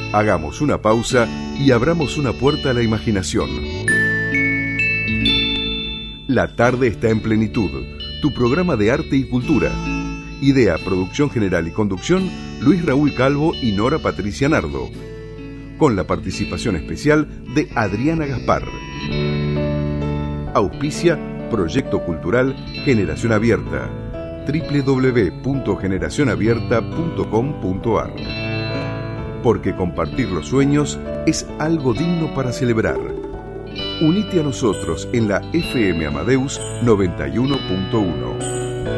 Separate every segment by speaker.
Speaker 1: Hagamos una pausa y abramos una puerta a la imaginación. La tarde está en plenitud, tu programa de arte y cultura. Idea, producción general y conducción, Luis Raúl Calvo y Nora Patricia Nardo. Con la participación especial de Adriana Gaspar. Auspicia Proyecto Cultural Generación Abierta. www.generacionabierta.com.ar. Porque compartir los sueños es algo digno para celebrar. Unite a nosotros en la FM Amadeus 91.1.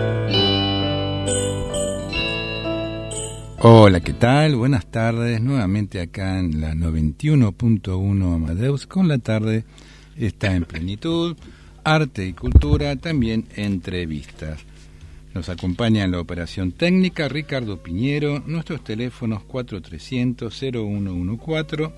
Speaker 2: Hola, ¿qué tal? Buenas tardes, nuevamente acá en la 91.1 Amadeus, con la tarde está en plenitud, arte y cultura, también entrevistas. Nos acompaña en la operación técnica Ricardo Piñero, nuestros teléfonos 4300-0114,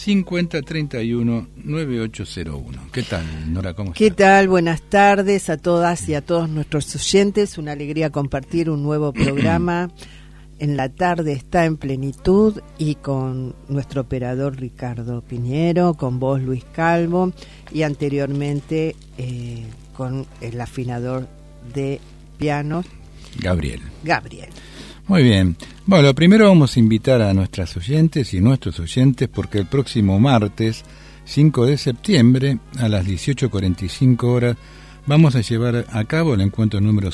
Speaker 2: 5031-9801. ¿Qué tal, Nora? ¿Cómo estás?
Speaker 3: ¿Qué tal? Buenas tardes a todas y a todos nuestros oyentes. Una alegría compartir un nuevo programa. En la tarde está en plenitud y con nuestro operador Ricardo Piñero, con vos Luis Calvo y anteriormente con el afinador de pianos
Speaker 2: Gabriel.
Speaker 3: Muy
Speaker 2: bien. Bueno, primero vamos a invitar a nuestras oyentes y nuestros oyentes porque el próximo martes 5 de septiembre a las 18:45 horas vamos a llevar a cabo el encuentro número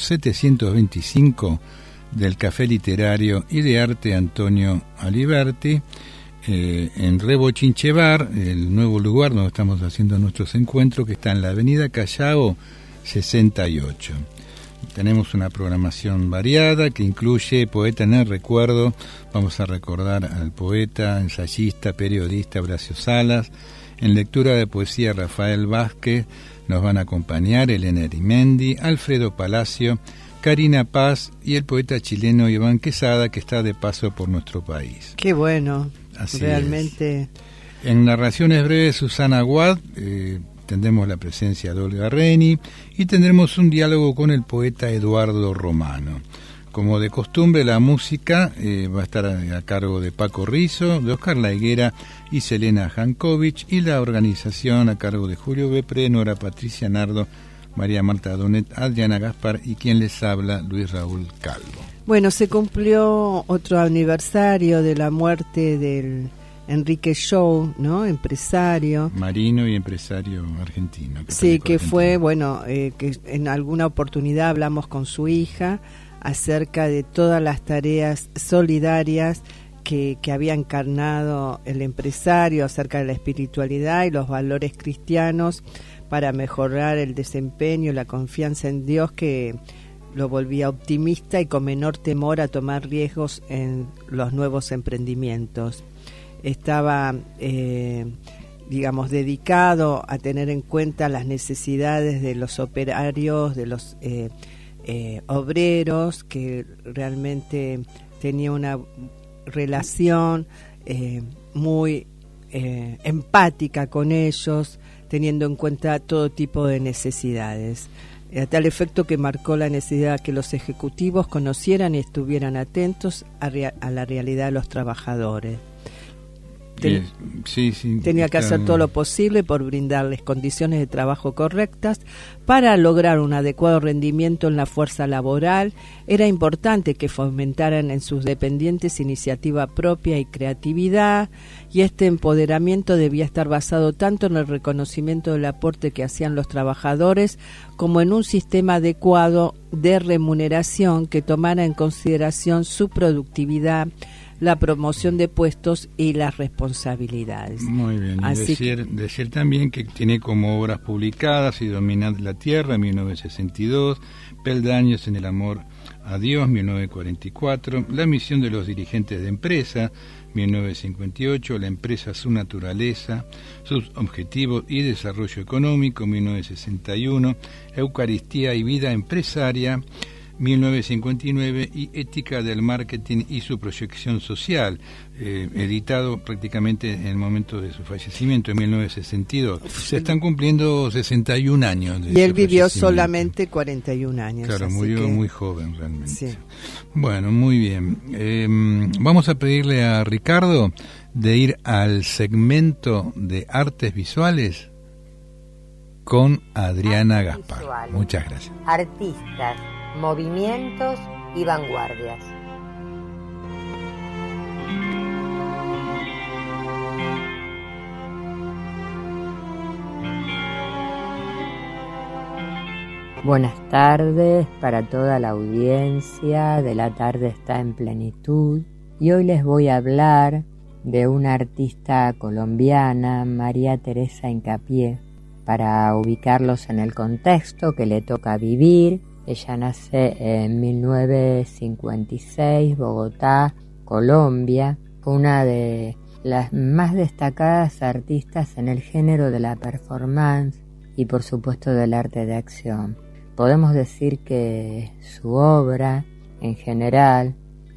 Speaker 2: 725 del Café Literario y de Arte Antonio Aliberti, en Rebochinche Bar, el nuevo lugar donde estamos haciendo nuestros encuentros, que está en la avenida Callao 68. Tenemos una programación variada que incluye Poeta en el Recuerdo. Vamos a recordar al poeta, ensayista, periodista Horacio Salas. En lectura de poesía Rafael Vázquez nos van a acompañar Elena Erimendi, Alfredo Palacio, Karina Paz y el poeta chileno Iván Quesada, que está de paso por nuestro país.
Speaker 3: Qué bueno,
Speaker 2: así
Speaker 3: realmente.
Speaker 2: Es. En narraciones breves, Susana Guad, tendremos la presencia de Olga Reni y tendremos un diálogo con el poeta Eduardo Romano. Como de costumbre, la música va a estar a cargo de Paco Rizzo, de Oscar La Higuera y Selena Jankovic, y la organización a cargo de Julio Bepre, Nora Patricia Nardo, María Marta Donet, Adriana Gaspar y quien les habla, Luis Raúl Calvo.
Speaker 3: Bueno, se cumplió otro aniversario de la muerte del Enrique Shaw, ¿no? Empresario.
Speaker 2: Marino y empresario argentino.
Speaker 3: Sí, que fue, bueno, que en alguna oportunidad hablamos con su hija acerca de todas las tareas solidarias que había encarnado el empresario, acerca de la espiritualidad y los valores cristianos para mejorar el desempeño y la confianza en Dios, que lo volvía optimista y con menor temor a tomar riesgos en los nuevos emprendimientos. Estaba, digamos, dedicado a tener en cuenta las necesidades de los operarios, de los obreros, que realmente tenía una relación muy empática con ellos, teniendo en cuenta todo tipo de necesidades, a tal efecto que marcó la necesidad que los ejecutivos conocieran y estuvieran atentos a la realidad de los trabajadores. Tenía que hacer todo lo posible por brindarles condiciones de trabajo correctas para lograr un adecuado rendimiento en la fuerza laboral. Era importante que fomentaran en sus dependientes iniciativa propia y creatividad, y este empoderamiento debía estar basado tanto en el reconocimiento del aporte que hacían los trabajadores como en un sistema adecuado de remuneración que tomara en consideración su productividad, la promoción de puestos y las responsabilidades.
Speaker 2: Muy bien, y decir también que tiene como obras publicadas Y dominad la tierra, 1962, Peldaños en el amor a Dios, 1944, La misión de los dirigentes de empresa, 1958, La empresa, su naturaleza, sus objetivos y desarrollo económico, 1961, Eucaristía y vida empresaria, 1959, y Ética del Marketing y su proyección social, editado prácticamente en el momento de su fallecimiento, en 1962. Se están cumpliendo 61 años de
Speaker 3: y él
Speaker 2: ese
Speaker 3: vivió
Speaker 2: fallecimiento.
Speaker 3: solamente 41 años.
Speaker 2: Claro, murió muy joven realmente.
Speaker 3: Sí.
Speaker 2: Bueno, muy bien. Vamos a pedirle a Ricardo de ir al segmento de artes visuales con Adriana Gaspar.
Speaker 4: Visuales.
Speaker 2: Muchas gracias.
Speaker 4: Artistas, movimientos y vanguardias. Buenas tardes para toda la audiencia de La Tarde Está en Plenitud, y hoy les voy a hablar de una artista colombiana, María Teresa Hincapié, para ubicarlos en el contexto que le toca vivir. Ella nace en 1956, Bogotá, Colombia. Fue una de las más destacadas artistas en el género de la performance y por supuesto del arte de acción. Podemos decir que su obra en general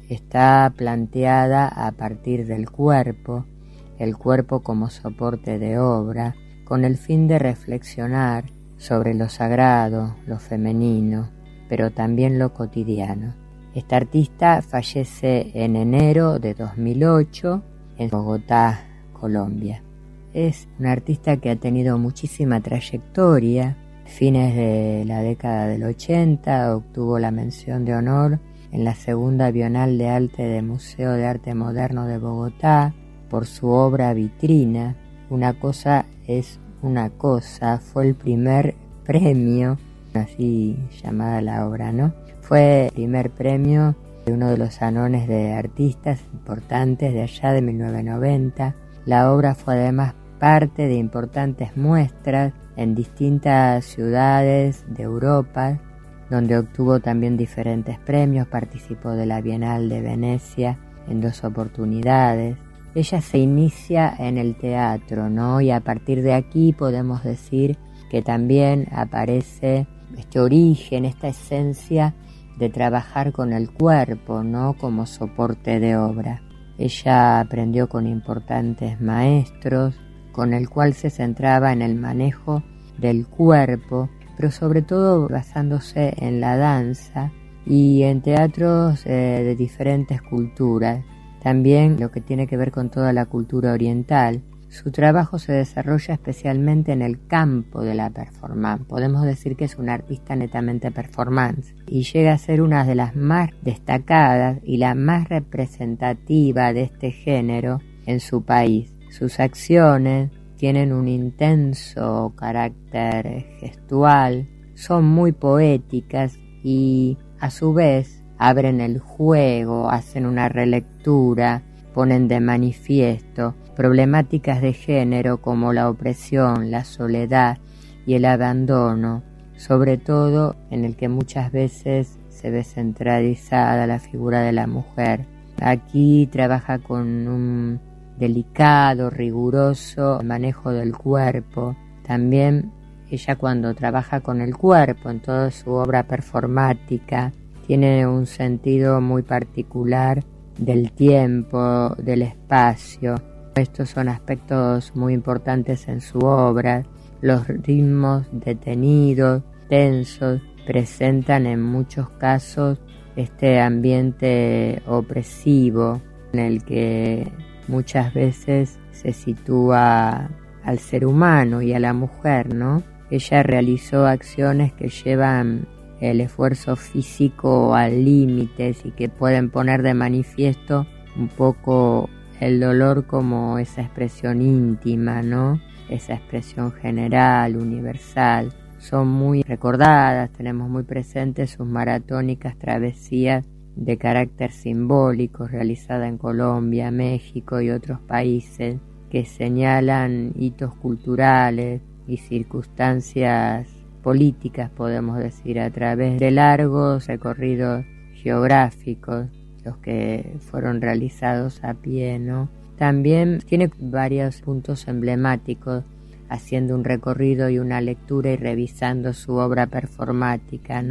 Speaker 4: está planteada a partir del cuerpo, el cuerpo como soporte de obra, con el fin de reflexionar sobre lo sagrado, lo femenino, pero también lo cotidiano. Esta artista fallece en enero de 2008 en Bogotá, Colombia. Es una artista que ha tenido muchísima trayectoria. Fines de la década del 80 obtuvo la mención de honor en la segunda Bienal de Arte del Museo de Arte Moderno de Bogotá por su obra Vitrina. Una cosa es una cosa, fue el primer premio, así llamada la obra, ¿no? Fue el primer premio de uno de los anones de artistas importantes de allá de 1990. La obra fue además parte de importantes muestras en distintas ciudades de Europa, donde obtuvo también diferentes premios. Participó de la Bienal de Venecia en 2 oportunidades. Ella se inicia en el teatro, ¿no? Y a partir de aquí podemos decir que también aparece este origen, esta esencia de trabajar con el cuerpo, ¿no? Como soporte de obra. Ella aprendió con importantes maestros, con el cual se centraba en el manejo del cuerpo, pero sobre todo basándose en la danza y en teatros de diferentes culturas. También lo que tiene que ver con toda la cultura oriental. Su trabajo se desarrolla especialmente en el campo de la performance. Podemos decir que es una artista netamente performance y llega a ser una de las más destacadas y la más representativa de este género en su país. Sus acciones tienen un intenso carácter gestual, son muy poéticas y a su vez abren el juego, hacen una relectura, ponen de manifiesto problemáticas de género como la opresión, la soledad y el abandono, sobre todo en el que muchas veces se ve centralizada la figura de la mujer. Aquí trabaja con un delicado, riguroso manejo del cuerpo. También ella, cuando trabaja con el cuerpo en toda su obra performática, tiene un sentido muy particular del tiempo, del espacio. Estos son aspectos muy importantes en su obra. Los ritmos detenidos, tensos, presentan en muchos casos este ambiente opresivo en el que muchas veces se sitúa al ser humano y a la mujer, ¿no? Ella realizó acciones que llevan el esfuerzo físico al límite y que pueden poner de manifiesto un poco el dolor como esa expresión íntima, ¿no? Esa expresión general, universal. Son muy recordadas, tenemos muy presentes sus maratónicas travesías de carácter simbólico realizada en Colombia, México y otros países que señalan hitos culturales y circunstancias políticas, podemos decir, a través de largos recorridos geográficos, los que fueron realizados a pie, ¿no? También tiene varios puntos emblemáticos, haciendo un recorrido y una lectura y revisando su obra performática, ¿no?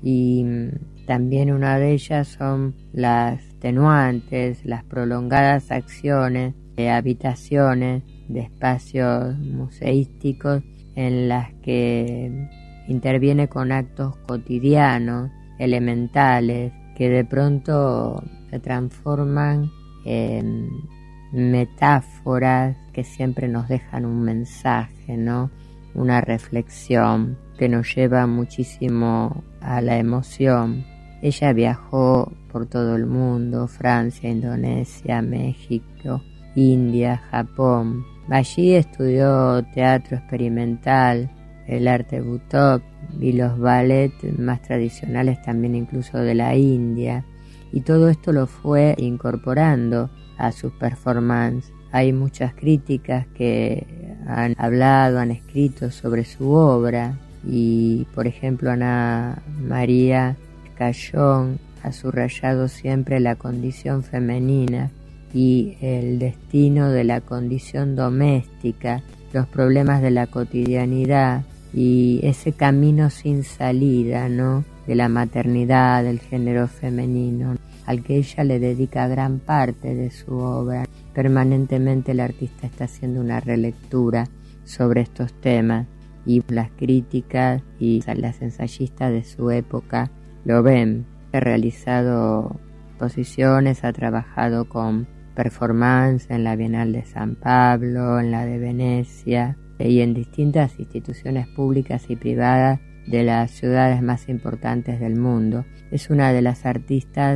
Speaker 4: y también una de ellas son las tenuantes, las prolongadas acciones de habitaciones, de espacios museísticos en las que interviene con actos cotidianos, elementales, que de pronto se transforman en metáforas que siempre nos dejan un mensaje, ¿no? Una reflexión que nos lleva muchísimo a la emoción. Ella viajó por todo el mundo, Francia, Indonesia, México, India, Japón. Allí estudió teatro experimental, el arte butoh y los ballets más tradicionales también incluso de la India, y todo esto lo fue incorporando a sus performances. Hay muchas críticas que han hablado, han escrito sobre su obra, y por ejemplo Ana María Escayón ha subrayado siempre la condición femenina y el destino de la condición doméstica, los problemas de la cotidianidad y ese camino sin salida, ¿no?, de la maternidad, del género femenino, al que ella le dedica gran parte de su obra. Permanentemente el artista está haciendo una relectura sobre estos temas, y las críticas y las ensayistas de su época lo ven. Ha realizado exposiciones, ha trabajado con performance en la Bienal de San Pablo, en la de Venecia y en distintas instituciones públicas y privadas de las ciudades más importantes del mundo. Es una de las artistas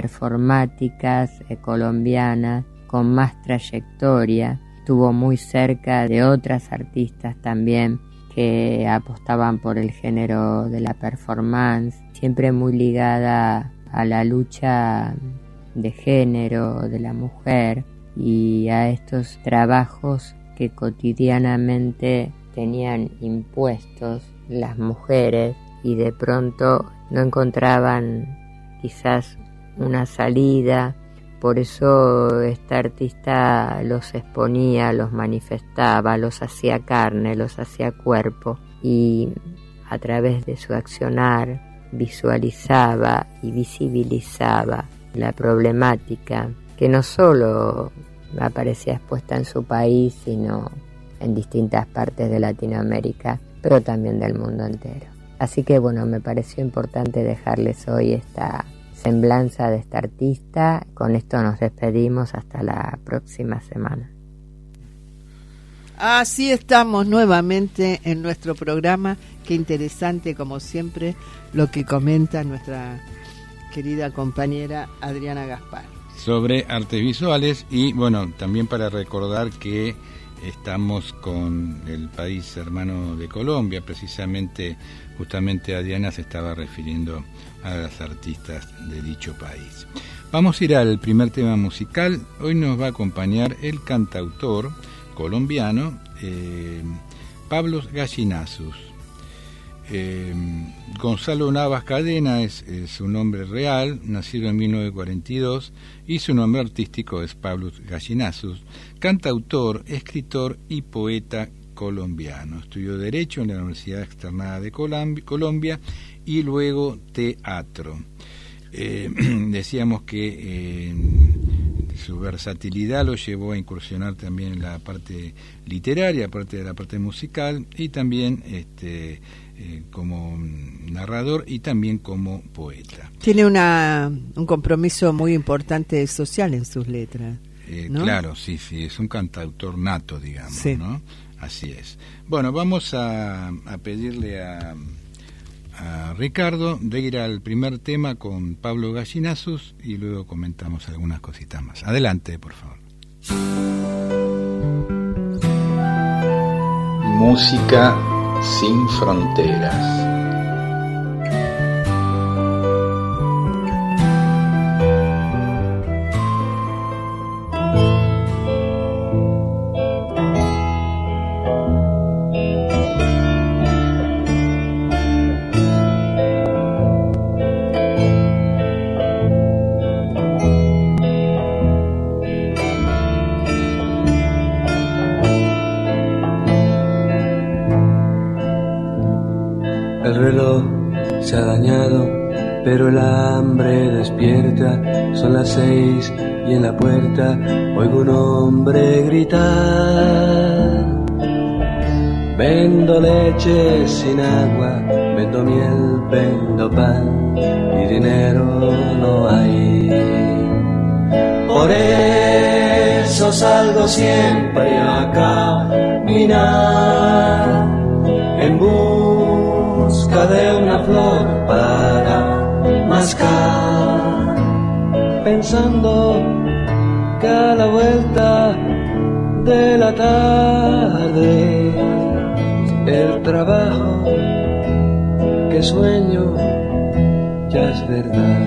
Speaker 4: performáticas colombianas con más trayectoria. Estuvo muy cerca de otras artistas también que apostaban por el género de la performance, siempre muy ligada a la lucha de género de la mujer y a estos trabajos que cotidianamente tenían impuestos las mujeres y de pronto no encontraban quizás una salida. Por eso esta artista los exponía, los manifestaba, los hacía carne, los hacía cuerpo, y a través de su accionar visualizaba y visibilizaba la problemática que no solo aparecía expuesta en su país, sino en distintas partes de Latinoamérica, pero también del mundo entero. Así que bueno, me pareció importante dejarles hoy esta semblanza de esta artista. Con esto nos despedimos hasta la próxima semana.
Speaker 3: Así estamos nuevamente en nuestro programa. Qué interesante, como siempre, lo que comenta nuestra querida compañera Adriana Gaspar
Speaker 2: sobre artes visuales. Y bueno, también para recordar que estamos con el país hermano de Colombia, justamente Adriana se estaba refiriendo a las artistas de dicho país. Vamos a ir al primer tema musical. Hoy nos va a acompañar el cantautor colombiano Pablo Gallinazus. Gonzalo Navas Cadena es su nombre real, nacido en 1942, y su nombre artístico es Pablo Gallinazus, cantautor, escritor y poeta colombiano. Estudió Derecho en la Universidad Externada de Colombia y luego teatro. Decíamos que su versatilidad lo llevó a incursionar también en la parte literaria, aparte de la parte musical, y también como narrador y también como poeta.
Speaker 3: Tiene un compromiso muy importante social en sus letras, ¿no?
Speaker 2: Claro, sí, es un cantautor nato, digamos, sí. ¿No? Así es. Bueno, vamos a pedirle a Ricardo de ir al primer tema con Pablo Gallinazus y luego comentamos algunas cositas más. Adelante, por favor.
Speaker 5: Música sin fronteras.
Speaker 6: pero el hambre despierta. Son las 6 y en la puerta oigo un hombre gritar. Vendo leche sin agua, vendo miel, vendo pan, y dinero no hay. Por eso salgo siempre a caminar en busca de una flor para mascar, pensando que a la vuelta de la tarde el trabajo que sueño ya es verdad.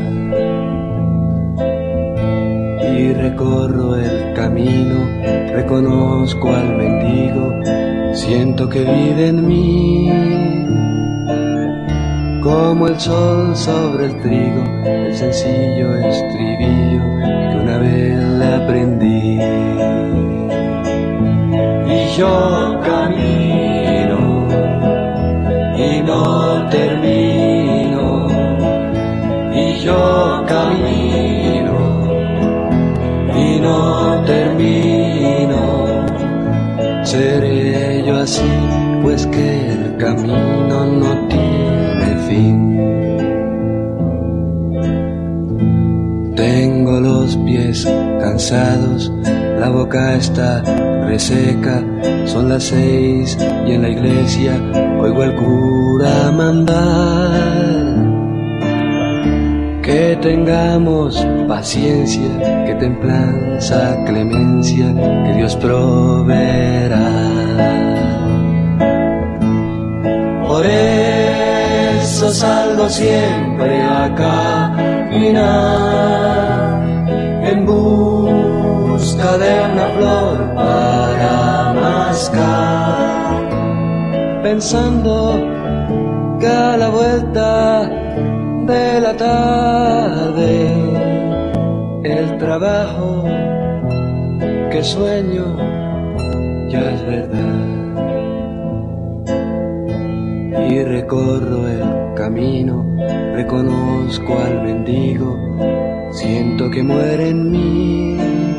Speaker 6: Y recorro el camino, reconozco al mendigo, siento que vive en mí, como el sol sobre el trigo, el sencillo estribillo que una vez le aprendí. Y yo camino y no termino, y yo camino y no termino. Seré yo así, pues que el camino no tiene fin. Tengo los pies cansados, la boca está reseca. Son las 6 y en la iglesia oigo al cura mandar que tengamos paciencia, que templanza, clemencia, que Dios proveerá. Por eso salgo siempre a caminar en busca de una flor para mascar, pensando que a la vuelta de la tarde el trabajo que sueño ya es verdad. Y recorro el camino, reconozco al mendigo, siento que muere en mí,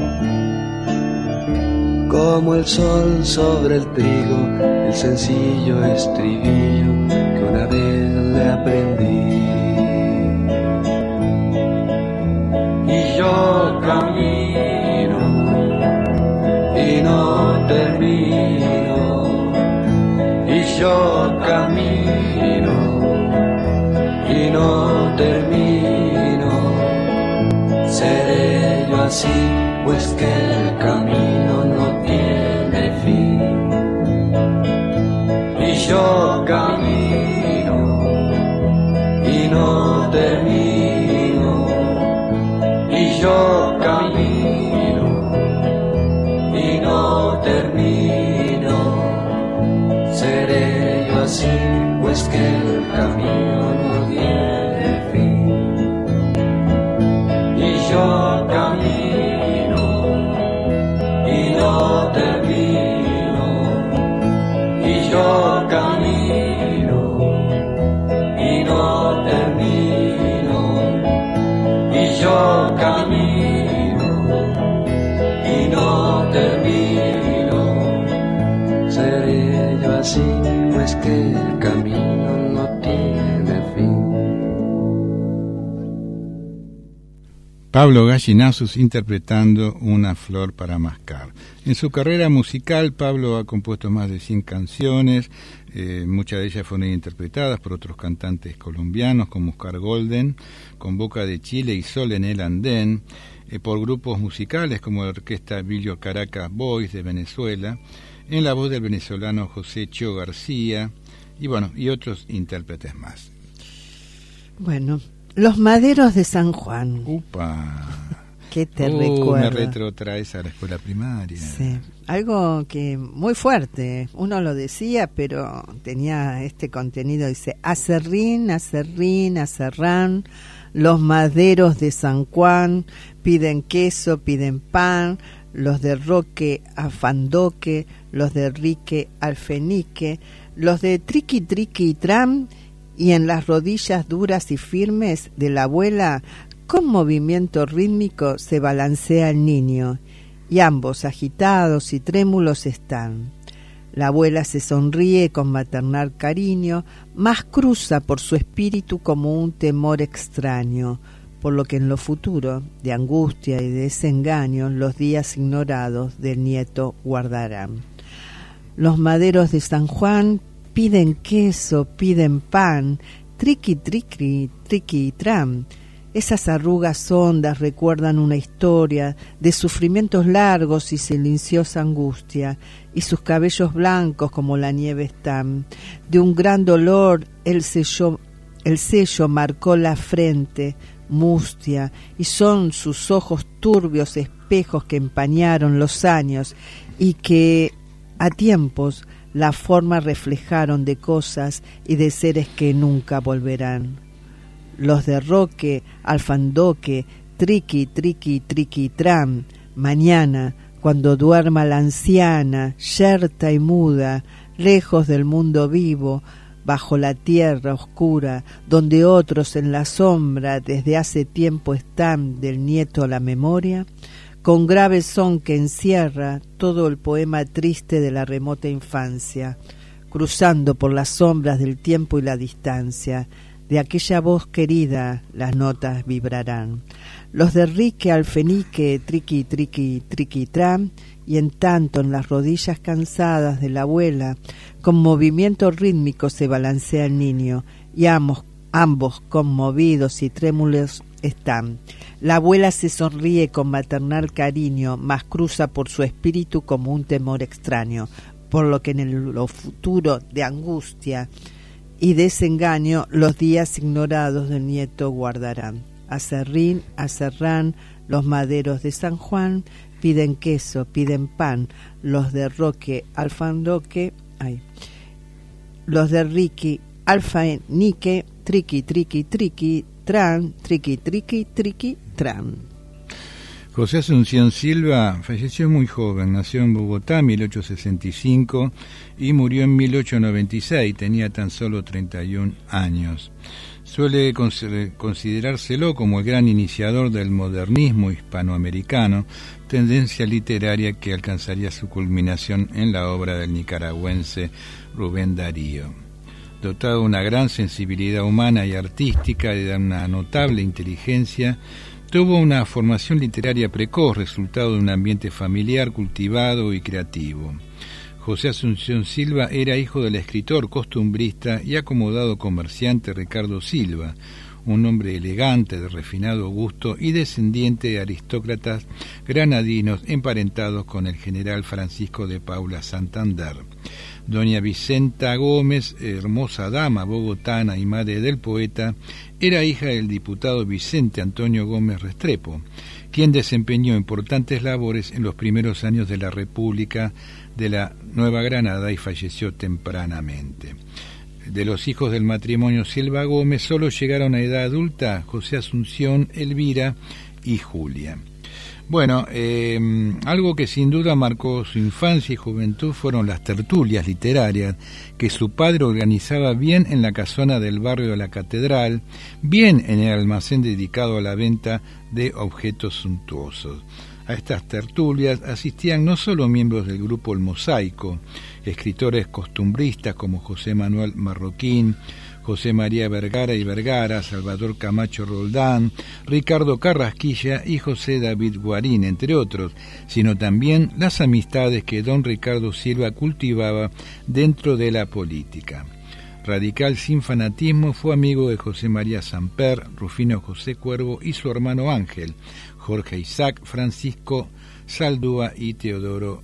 Speaker 6: como el sol sobre el trigo, el sencillo estribillo que una vez le aprendí. Y yo camino y no termino, y yo camino y no termino. Seré yo así, pues que el camino no tiene fin. Y yo camino y no termino, y yo camino y no termino. Seré yo así, pues que el camino no tiene fin. Y yo camino y no termino, y yo camino y no termino, y yo camino y no termino. Seré yo así, pues que el camino no tiene fin.
Speaker 2: Pablo Gallinazus interpretando Una flor para mascar. En su carrera musical, Pablo ha compuesto más de 100 canciones, muchas de ellas fueron interpretadas por otros cantantes colombianos como Oscar Golden, con Boca de Chile y Sol en el Andén, por grupos musicales como la orquesta Bilio Caracas Boys de Venezuela, en la voz del venezolano José Cho García, y bueno, y otros intérpretes más.
Speaker 3: Bueno, Los Maderos de San Juan.
Speaker 2: ¡Upa!
Speaker 3: ¿Qué te recuerda?
Speaker 2: Me retrotraes a la escuela primaria.
Speaker 3: Sí, algo que muy fuerte. Uno lo decía, pero tenía este contenido. Dice, acerrín, acerrín, acerrán, los maderos de San Juan, piden queso, piden pan, los de Roque a Fandoque, los de Rique al Fenique, los de Triqui Triqui y Tram, y en las rodillas duras y firmes de la abuela, con movimiento rítmico se balancea el niño, y ambos agitados y trémulos están. La abuela se sonríe con maternal cariño, mas cruza por su espíritu como un temor extraño, por lo que en lo futuro, de angustia y desengaño, los días ignorados del nieto guardarán. Los maderos de San Juan piden queso, piden pan, triqui, triqui, triqui, tram. Esas arrugas hondas recuerdan una historia de sufrimientos largos y silenciosa angustia, y sus cabellos blancos como la nieve están. De un gran dolor el sello marcó la frente, mustia, y son sus ojos turbios espejos que empañaron los años y que a tiempos la forma reflejaron de cosas y de seres que nunca volverán. Los de Roque, Alfandoque, triqui, triqui, triqui, tram, mañana, cuando duerma la anciana, yerta y muda, lejos del mundo vivo, bajo la tierra oscura, donde otros en la sombra desde hace tiempo están del nieto a la memoria, con grave son que encierra todo el poema triste de la remota infancia, cruzando por las sombras del tiempo y la distancia, de aquella voz querida las notas vibrarán. Los de Rique, Alfenique, triqui, triqui, triqui, tram, y en tanto en las rodillas cansadas de la abuela, con movimiento rítmico se balancea el niño, y ambos conmovidos y trémulos están. La abuela se sonríe con maternal cariño, mas cruza por su espíritu como un temor extraño, por lo que en lo futuro de angustia y desengaño los días ignorados del nieto guardarán. Acerrín, acerrán, los maderos de San Juan piden queso, piden pan, los de Roque, Alfandoque, los de Riqui, Alfanique, triqui, triqui, triqui, tran, triqui, triqui, triqui, tran.
Speaker 2: José Asunción Silva falleció muy joven, nació en Bogotá en 1865 y murió en 1896, tenía tan solo 31 años. Suele considerárselo como el gran iniciador del modernismo hispanoamericano, tendencia literaria que alcanzaría su culminación en la obra del nicaragüense Rubén Darío. Dotado de una gran sensibilidad humana y artística y de una notable inteligencia, tuvo una formación literaria precoz, resultado de un ambiente familiar cultivado y creativo. José Asunción Silva era hijo del escritor, costumbrista y acomodado comerciante Ricardo Silva, un hombre elegante, de refinado gusto y descendiente de aristócratas granadinos emparentados con el general Francisco de Paula Santander. Doña Vicenta Gómez, hermosa dama bogotana y madre del poeta, era hija del diputado Vicente Antonio Gómez Restrepo, quien desempeñó importantes labores en los primeros años de la República de la Nueva Granada y falleció tempranamente. De los hijos del matrimonio Silva Gómez solo llegaron a edad adulta José Asunción, Elvira y Julia. Bueno, algo que sin duda marcó su infancia y juventud fueron las tertulias literarias que su padre organizaba bien en la casona del barrio de la Catedral, bien en el almacén dedicado a la venta de objetos suntuosos. A estas tertulias asistían no solo miembros del grupo El Mosaico, escritores costumbristas como José Manuel Marroquín, José María Vergara y Vergara, Salvador Camacho Roldán, Ricardo Carrasquilla y José David Guarín, entre otros, sino también las amistades que don Ricardo Silva cultivaba dentro de la política. Radical sin fanatismo, fue amigo de José María Samper, Rufino José Cuervo y su hermano Ángel, Jorge Isaac, Francisco Saldúa y Teodoro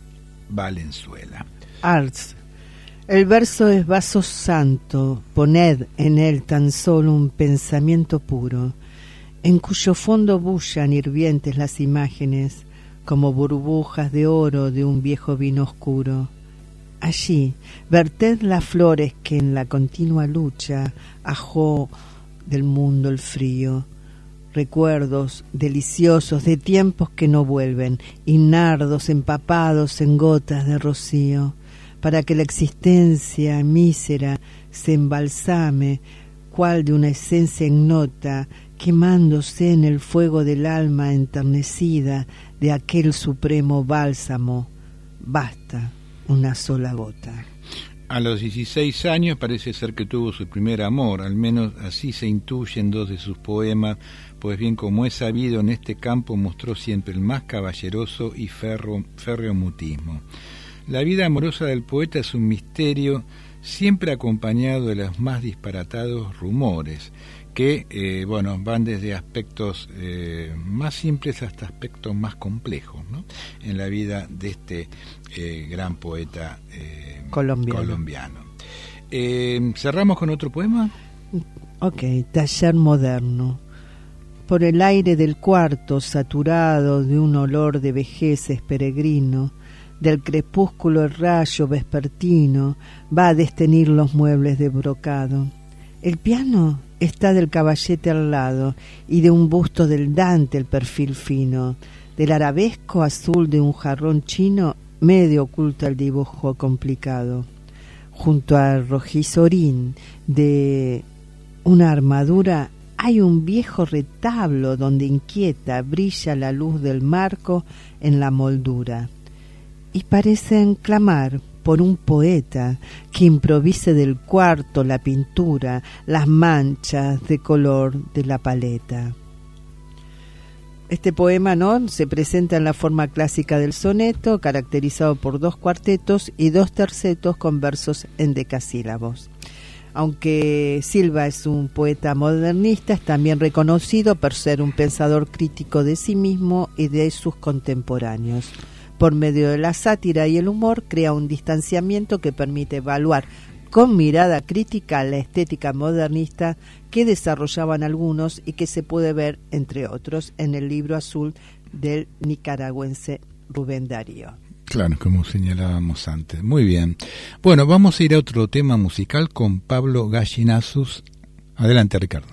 Speaker 2: Valenzuela.
Speaker 3: Arts. El verso es vaso santo, poned en él tan solo un pensamiento puro, en cuyo fondo bullan hirvientes las imágenes, como burbujas de oro de un viejo vino oscuro. Allí verted las flores que en la continua lucha ajó del mundo el frío, recuerdos deliciosos de tiempos que no vuelven, y nardos empapados en gotas de rocío, para que la existencia mísera se embalsame, cual de una esencia ignota, quemándose en el fuego del alma enternecida de aquel supremo bálsamo. Basta una sola gota.
Speaker 2: A los 16 años parece ser que tuvo su primer amor, al menos así se intuye en 2 de sus poemas, pues bien como es sabido en este campo mostró siempre el más caballeroso y férreo mutismo. La vida amorosa del poeta es un misterio siempre acompañado de los más disparatados rumores, que van desde aspectos más simples hasta aspectos más complejos, ¿no?, en la vida de este gran poeta colombiano. ¿Cerramos con otro poema?
Speaker 3: Ok, Taller moderno. Por el aire del cuarto, saturado de un olor de vejeces peregrino, del crepúsculo el rayo vespertino va a destenir los muebles de brocado. El piano está del caballete al lado y de un busto del Dante el perfil fino, del arabesco azul de un jarrón chino medio oculta el dibujo complicado. Junto al rojizo orín de una armadura hay un viejo retablo donde inquieta brilla la luz del marco en la moldura. Y parecen clamar por un poeta que improvise del cuarto la pintura, las manchas de color de la paleta. Este poema, ¿no?, se presenta en la forma clásica del soneto, caracterizado por 2 cuartetos y 2 tercetos con versos en decasílabos. Aunque Silva es un poeta modernista, es también reconocido por ser un pensador crítico de sí mismo y de sus contemporáneos. Por medio de la sátira y el humor crea un distanciamiento que permite evaluar con mirada crítica la estética modernista que desarrollaban algunos y que se puede ver, entre otros, en el libro azul del nicaragüense Rubén Darío.
Speaker 2: Claro, como señalábamos antes. Muy bien. Bueno, vamos a ir a otro tema musical con Pablo Gallinazus. Adelante, Ricardo.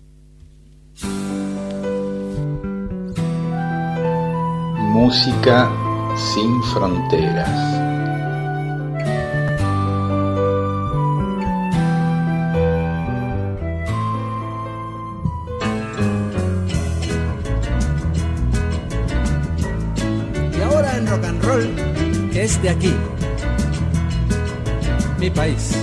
Speaker 5: Música sin fronteras.
Speaker 7: Y ahora en rock and roll, que es de aquí, mi país.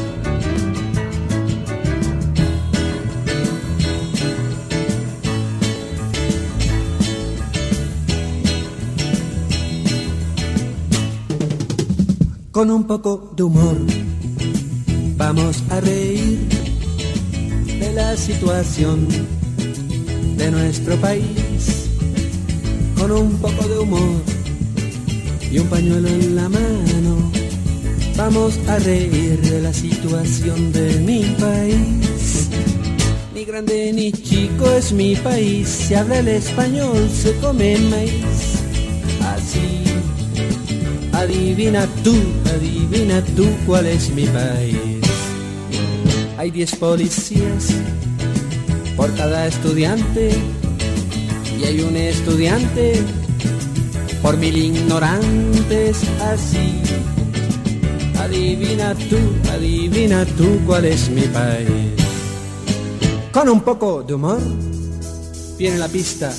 Speaker 7: Con un poco de humor vamos a reír de la situación de nuestro país. Con un poco de humor y un pañuelo en la mano vamos a reír de la situación de mi país. Ni grande ni chico es mi país, se habla el español, se come maíz. Así adivina tú cuál es mi país. Hay 10 policías por cada estudiante y hay un estudiante por 1000 ignorantes. Así adivina tú cuál es mi país. Con un poco de humor viene la pista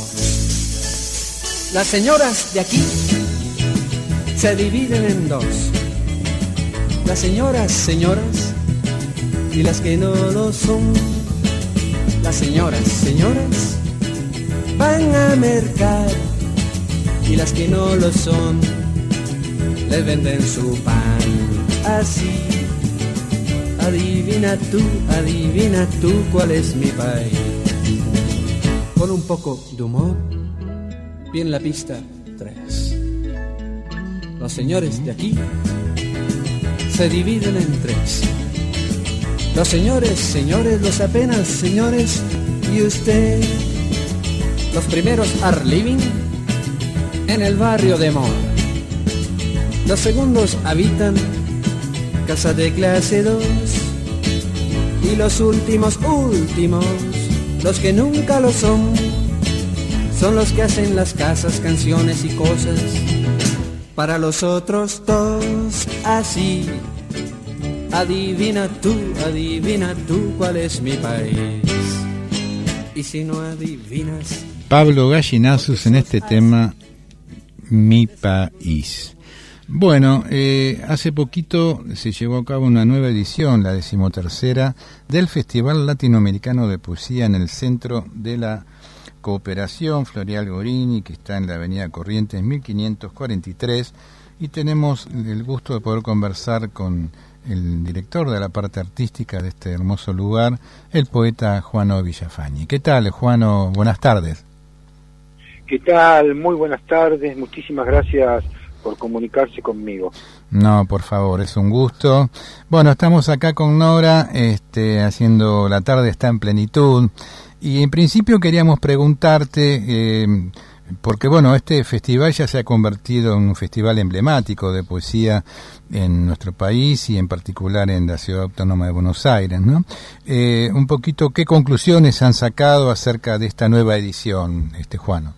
Speaker 7: 2. Las señoras de aquí se dividen en 2. Las señoras y las que no lo son. Las señoras van a mercar y las que no lo son les venden su pan. Así adivina tú cuál es mi país. Con un poco de humor viene la pista 3. Los señores de aquí se dividen en 3. Los señores, los apenas señores y usted. Los primeros are living en el barrio de Mora. Los segundos habitan casa de clase 2. Y los últimos, los que nunca lo son los que hacen las casas, canciones y cosas para los otros 2. Así adivina tú cuál es mi país. Y si no adivinas...
Speaker 2: Pablo Gallinazos en este tema, Mi País. Bueno, hace poquito se llevó a cabo una nueva edición, la 13ª, del Festival Latinoamericano de Poesía en el Centro de la Cooperación Floreal Gorini, que está en la avenida Corrientes 1543, y tenemos el gusto de poder conversar con el director de la parte artística de este hermoso lugar, el poeta Juano Villafañe. ¿Qué tal, Juano? Buenas tardes.
Speaker 8: ¿Qué tal? Muy buenas tardes, muchísimas gracias por comunicarse conmigo.
Speaker 2: No, por favor, es un gusto. Bueno, estamos acá con Nora, haciendo La Tarde Está en Plenitud, y en principio queríamos preguntarte, porque bueno, este festival ya se ha convertido en un festival emblemático de poesía en nuestro país y en particular en la Ciudad Autónoma de Buenos Aires, ¿no? Un poquito, ¿qué conclusiones han sacado acerca de esta nueva edición, Juano?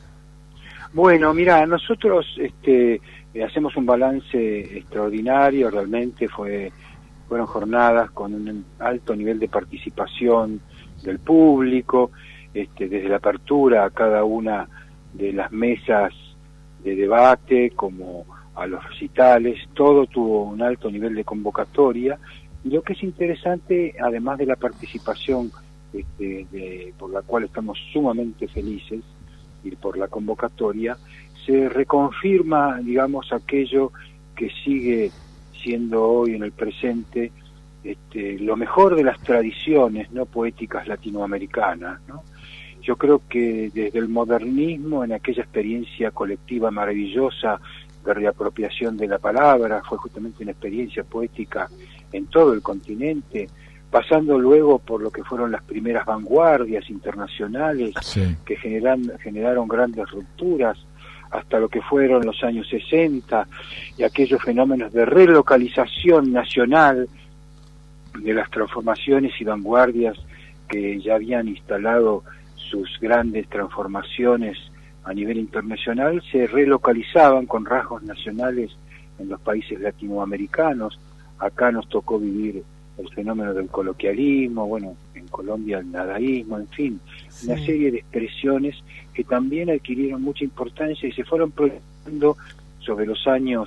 Speaker 8: Bueno, mira, nosotros hacemos un balance extraordinario, realmente fueron jornadas con un alto nivel de participación del público, desde la apertura a cada una de las mesas de debate como a los recitales, todo tuvo un alto nivel de convocatoria, y lo que es interesante, además de la participación por la cual estamos sumamente felices, y por la convocatoria, se reconfirma, digamos, aquello que sigue siendo hoy en el presente lo mejor de las tradiciones no poéticas latinoamericanas, ¿no? Yo creo que desde el modernismo, en aquella experiencia colectiva maravillosa de reapropiación de la palabra, fue justamente una experiencia poética en todo el continente, pasando luego por lo que fueron las primeras vanguardias internacionales, sí, que generaron grandes rupturas, hasta lo que fueron los años 60 y aquellos fenómenos de relocalización nacional de las transformaciones y vanguardias que ya habían instalado sus grandes transformaciones a nivel internacional, se relocalizaban con rasgos nacionales en los países latinoamericanos. Acá nos tocó vivir el fenómeno del coloquialismo, bueno, en Colombia el nadaísmo, en fin, sí, una serie de expresiones que también adquirieron mucha importancia y se fueron proyectando sobre los años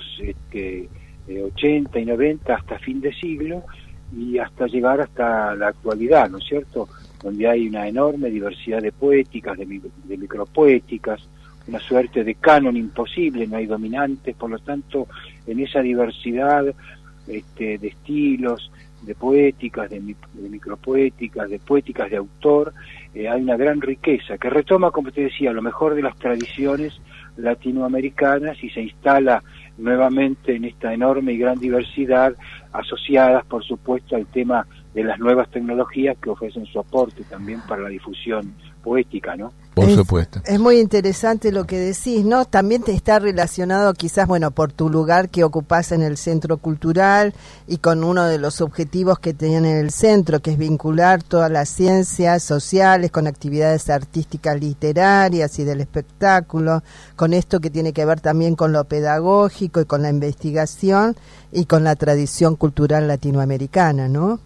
Speaker 8: 80 y 90 hasta fin de siglo y hasta llegar hasta la actualidad, ¿no es cierto?, donde hay una enorme diversidad de poéticas, de micropoéticas, una suerte de canon imposible, no hay dominantes, por lo tanto, en esa diversidad de estilos, de poéticas, de micropoéticas, de poéticas de autor, hay una gran riqueza que retoma, como te decía, lo mejor de las tradiciones latinoamericanas y se instala nuevamente en esta enorme y gran diversidad, asociadas, por supuesto, al tema de las nuevas tecnologías que ofrecen su aporte también para la difusión poética, ¿no?
Speaker 2: Por supuesto.
Speaker 3: Es muy interesante lo que decís, ¿no? También te está relacionado quizás, bueno, por tu lugar que ocupás en el Centro Cultural y con uno de los objetivos que tiene el centro, que es vincular todas las ciencias sociales con actividades artísticas literarias y del espectáculo, con esto que tiene que ver también con lo pedagógico y con la investigación y con la tradición cultural latinoamericana, ¿no?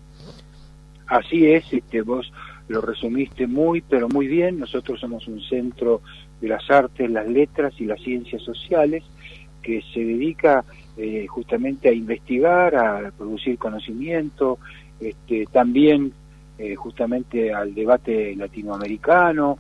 Speaker 8: Así es, vos lo resumiste muy, pero muy bien. Nosotros somos un centro de las artes, las letras y las ciencias sociales que se dedica justamente a investigar, a producir conocimiento, también justamente al debate latinoamericano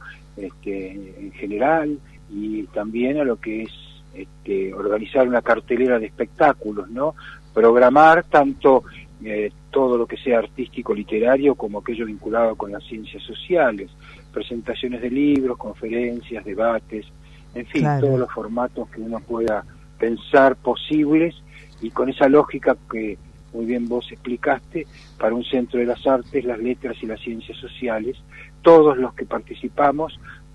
Speaker 8: en general y también a lo que es organizar una cartelera de espectáculos, ¿no? Programar tanto todo lo que sea artístico, literario, como aquello vinculado con las ciencias sociales, presentaciones de libros, conferencias, debates, en fin, claro, todos los formatos que uno pueda pensar posibles y con esa lógica que muy bien vos explicaste, para un centro de las artes, las letras y las ciencias sociales, todos los que participamos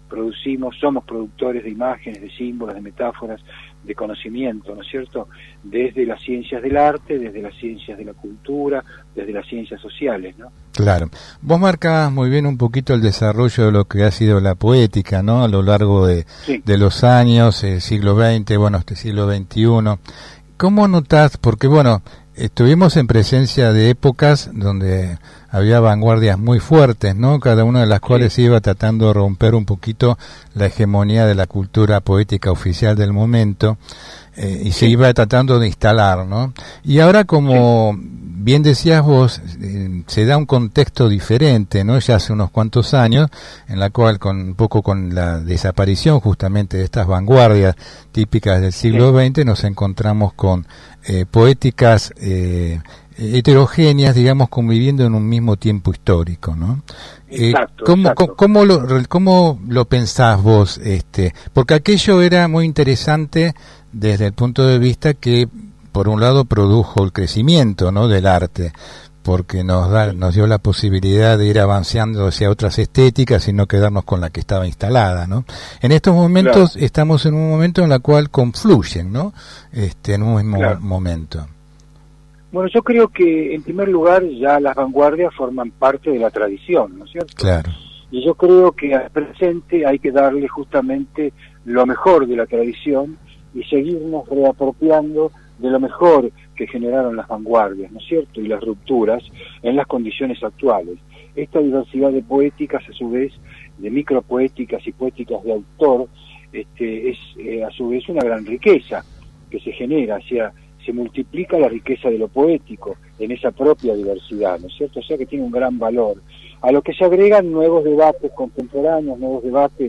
Speaker 8: somos productores de imágenes, de símbolos, de metáforas, de conocimiento, ¿no es cierto?, desde las ciencias del arte, desde las ciencias de la cultura, desde las ciencias sociales, ¿no?
Speaker 2: Claro. Vos marcabas muy bien un poquito el desarrollo de lo que ha sido la poética, ¿no?, a lo largo de los años, siglo XX, bueno, siglo XXI. ¿Cómo notás? Porque, bueno, estuvimos en presencia de épocas donde había vanguardias muy fuertes, ¿no? Cada una de las cuales iba tratando de romper un poquito la hegemonía de la cultura poética oficial del momento, y se iba tratando de instalar, ¿no? Y ahora, como bien decías vos, se da un contexto diferente, ¿no? Ya hace unos cuantos años, en la cual un poco con la desaparición justamente de estas vanguardias típicas del siglo XX, nos encontramos con poéticas heterogéneas, digamos, conviviendo en un mismo tiempo histórico, ¿no?
Speaker 8: Exacto,
Speaker 2: ¿Cómo lo pensás vos? Porque aquello era muy interesante desde el punto de vista que, por un lado, produjo el crecimiento, ¿no?, del arte, porque nos dio la posibilidad de ir avanzando hacia otras estéticas y no quedarnos con la que estaba instalada, ¿no? En estos momentos estamos en un momento en el cual confluyen, ¿no? En un mismo momento.
Speaker 8: Bueno, yo creo que en primer lugar ya las vanguardias forman parte de la tradición, ¿no es cierto?
Speaker 2: Claro.
Speaker 8: Y yo creo que al presente hay que darle justamente lo mejor de la tradición y seguirnos reapropiando de lo mejor que generaron las vanguardias, ¿no es cierto?, y las rupturas en las condiciones actuales. Esta diversidad de poéticas, a su vez, de micropoéticas y poéticas de autor, es a su vez una gran riqueza que se genera, o sea, se multiplica la riqueza de lo poético en esa propia diversidad, ¿no es cierto?, o sea que tiene un gran valor. A lo que se agregan nuevos debates contemporáneos, nuevos debates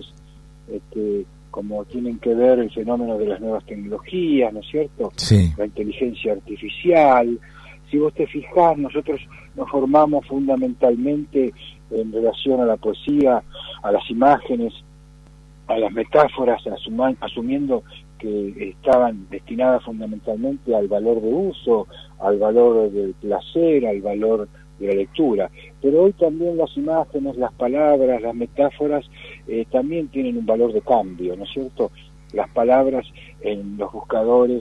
Speaker 8: como tienen que ver el fenómeno de las nuevas tecnologías, ¿no es cierto?
Speaker 2: Sí.
Speaker 8: La inteligencia artificial. Si vos te fijás, nosotros nos formamos fundamentalmente en relación a la poesía, a las imágenes, a las metáforas, asumiendo que estaban destinadas fundamentalmente al valor de uso, al valor del placer, al valor de la lectura. Pero hoy también las imágenes, las palabras, las metáforas también tienen un valor de cambio, ¿no es cierto? Las palabras en los buscadores,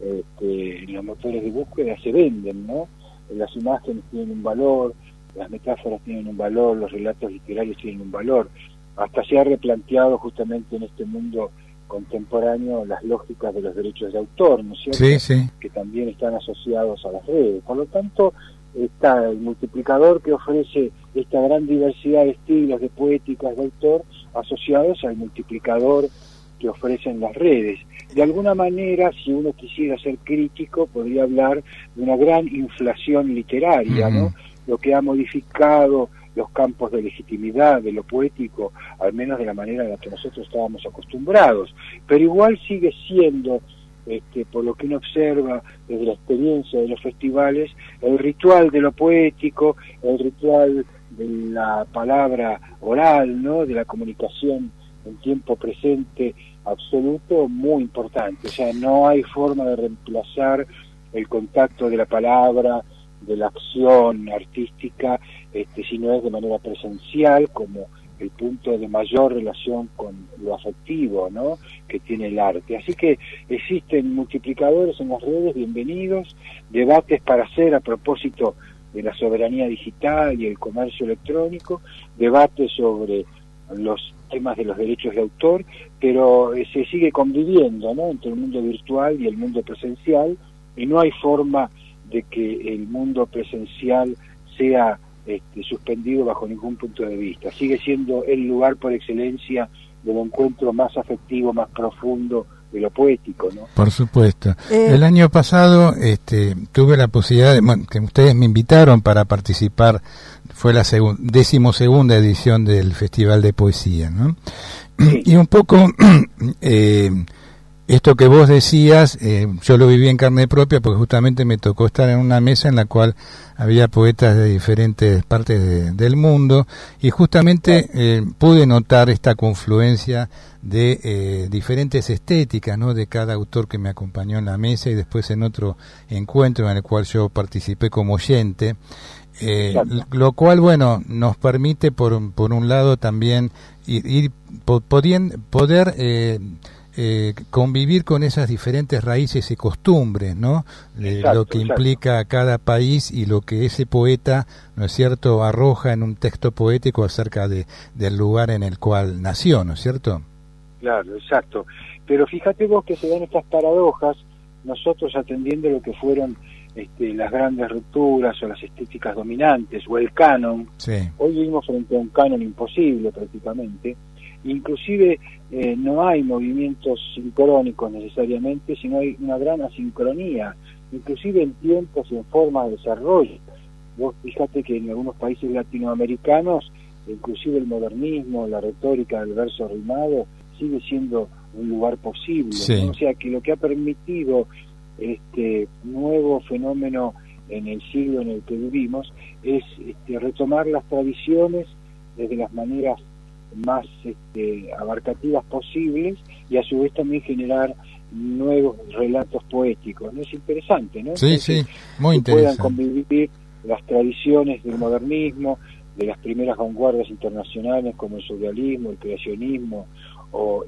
Speaker 8: en los motores de búsqueda se venden, ¿no? Las imágenes tienen un valor, las metáforas tienen un valor, los relatos literarios tienen un valor. Hasta se ha replanteado justamente en este mundo contemporáneo las lógicas de los derechos de autor, ¿no es cierto?
Speaker 2: Sí, sí.
Speaker 8: Que también están asociados a las redes. Por lo tanto, está el multiplicador que ofrece esta gran diversidad de estilos, de poéticas, de autor, asociados al multiplicador que ofrecen las redes. De alguna manera, si uno quisiera ser crítico, podría hablar de una gran inflación literaria, ¿no? Lo que ha modificado los campos de legitimidad de lo poético, al menos de la manera en la que nosotros estábamos acostumbrados. Pero igual sigue siendo, por lo que uno observa desde la experiencia de los festivales, el ritual de lo poético, el ritual de la palabra oral, ¿no?, de la comunicación en tiempo presente absoluto, muy importante. O sea, no hay forma de reemplazar el contacto de la palabra, de la acción artística, si no es de manera presencial, como el punto de mayor relación con lo afectivo, ¿no?, que tiene el arte. Así que existen multiplicadores en las redes, bienvenidos, debates para hacer a propósito de la soberanía digital y el comercio electrónico, debates sobre los temas de los derechos de autor, pero se sigue conviviendo, ¿no?, entre el mundo virtual y el mundo presencial, y no hay forma de que el mundo presencial sea suspendido bajo ningún punto de vista. Sigue siendo el lugar por excelencia del encuentro más afectivo, más profundo de lo poético, ¿no?
Speaker 2: Por supuesto. El año pasado tuve la posibilidad que ustedes me invitaron para participar, fue la 12ª edición del Festival de Poesía, ¿no? Sí. Y un poco esto que vos decías, yo lo viví en carne propia porque justamente me tocó estar en una mesa en la cual había poetas de diferentes partes del mundo y justamente pude notar esta confluencia de diferentes estéticas, ¿no?, de cada autor que me acompañó en la mesa y después en otro encuentro en el cual yo participé como oyente, lo cual, bueno, nos permite por un lado también poder convivir con esas diferentes raíces y costumbres, ¿no? Lo que implica cada país y lo que ese poeta, ¿no es cierto?, arroja en un texto poético acerca del lugar en el cual nació, ¿no es cierto?
Speaker 8: Claro, exacto. Pero fíjate vos que se dan estas paradojas, nosotros atendiendo lo que fueron las grandes rupturas o las estéticas dominantes o el canon.
Speaker 2: Sí.
Speaker 8: Hoy vivimos frente a un canon imposible prácticamente. Inclusive no hay movimientos sincrónicos necesariamente, sino hay una gran asincronía, inclusive en tiempos y en formas de desarrollo. Vos fíjate que en algunos países latinoamericanos, inclusive el modernismo, la retórica del verso rimado, sigue siendo un lugar posible,
Speaker 2: sí.
Speaker 8: ¿no? O sea que lo que ha permitido este nuevo fenómeno en el siglo en el que vivimos es retomar las tradiciones desde las maneras más abarcativas posibles y a su vez también generar nuevos relatos poéticos, ¿no? Es interesante, ¿no?
Speaker 2: Sí,
Speaker 8: Entonces,
Speaker 2: sí, muy interesante.
Speaker 8: puedan convivir las tradiciones del modernismo, de las primeras vanguardias internacionales como el surrealismo, el creacionismo o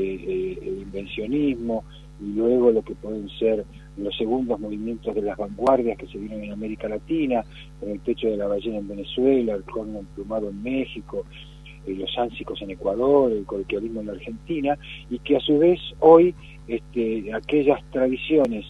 Speaker 8: el invencionismo, y luego lo que pueden ser los segundos movimientos de las vanguardias que se dieron en América Latina, con el techo de la ballena en Venezuela, el corno emplumado en México, los ánsicos en Ecuador, el coloquialismo en la Argentina, y que a su vez hoy aquellas tradiciones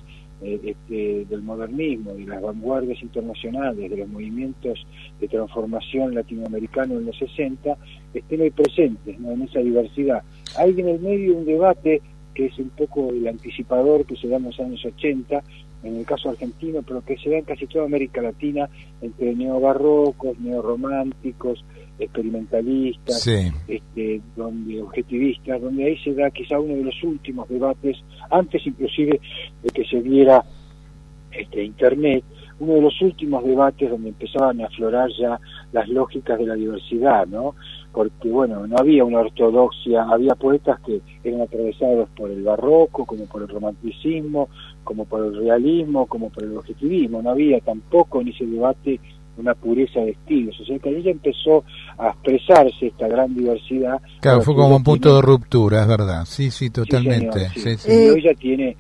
Speaker 8: del modernismo, de las vanguardias internacionales, de los movimientos de transformación latinoamericano en los 60, estén hoy presentes, ¿no? En esa diversidad. Hay en el medio un debate que es un poco el anticipador que se da en los años 80, en el caso argentino, pero que se da en casi toda América Latina, entre neobarrocos, neorrománticos, experimentalistas,
Speaker 2: sí.
Speaker 8: Donde objetivistas, donde ahí se da quizá uno de los últimos debates, antes inclusive de que se diera Internet, uno de los últimos debates donde empezaban a aflorar ya las lógicas de la diversidad, ¿no? Porque, bueno, no había una ortodoxia, había poetas que eran atravesados por el barroco, como por el romanticismo, como por el realismo, como por el objetivismo, no había tampoco en ese debate una pureza de estilos, o sea que ahí ya empezó a expresarse esta gran diversidad.
Speaker 2: Claro, fue como un punto de ruptura, es verdad, sí, totalmente.
Speaker 8: Sí, señor, sí.
Speaker 2: Sí.
Speaker 8: Y hoy ya tiene...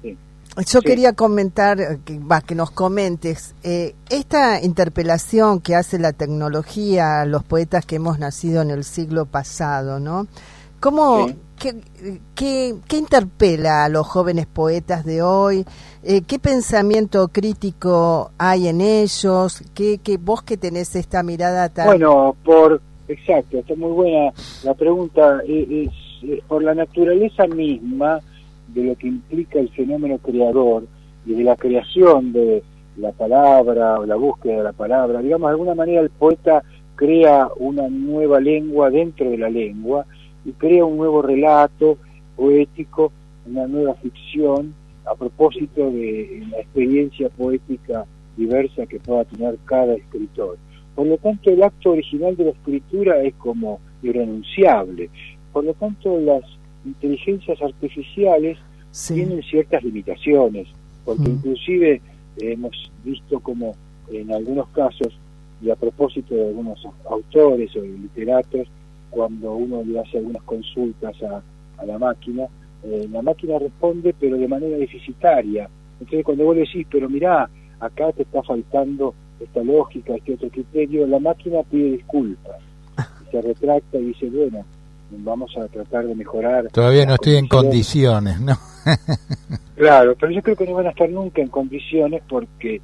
Speaker 3: Yo quería comentar, que nos comentes, esta interpelación que hace la tecnología a los poetas que hemos nacido en el siglo pasado, ¿no? ¿Cómo, qué interpela a los jóvenes poetas de hoy? ¿Qué pensamiento crítico hay en ellos? ¿Qué vos que tenés esta mirada tan...
Speaker 8: Bueno, exacto, está muy buena la pregunta, es por la naturaleza misma de lo que implica el fenómeno creador y de la creación de la palabra o la búsqueda de la palabra. Digamos, de alguna manera el poeta crea una nueva lengua dentro de la lengua y crea un nuevo relato poético, una nueva ficción a propósito de la experiencia poética diversa que pueda tener cada escritor. Por lo tanto, el acto original de la escritura es como irrenunciable. Por lo tanto, las inteligencias artificiales tienen ciertas limitaciones, porque inclusive hemos visto como en algunos casos, y a propósito de algunos autores o de literatos, cuando uno le hace algunas consultas a la máquina responde pero de manera deficitaria. Entonces cuando vos decís, pero mirá, acá te está faltando esta lógica, este otro criterio, la máquina pide disculpas, y se retracta y dice, bueno, vamos a tratar de mejorar.
Speaker 2: Todavía no estoy en condiciones, ¿no?
Speaker 8: Claro, pero yo creo que no van a estar nunca en condiciones porque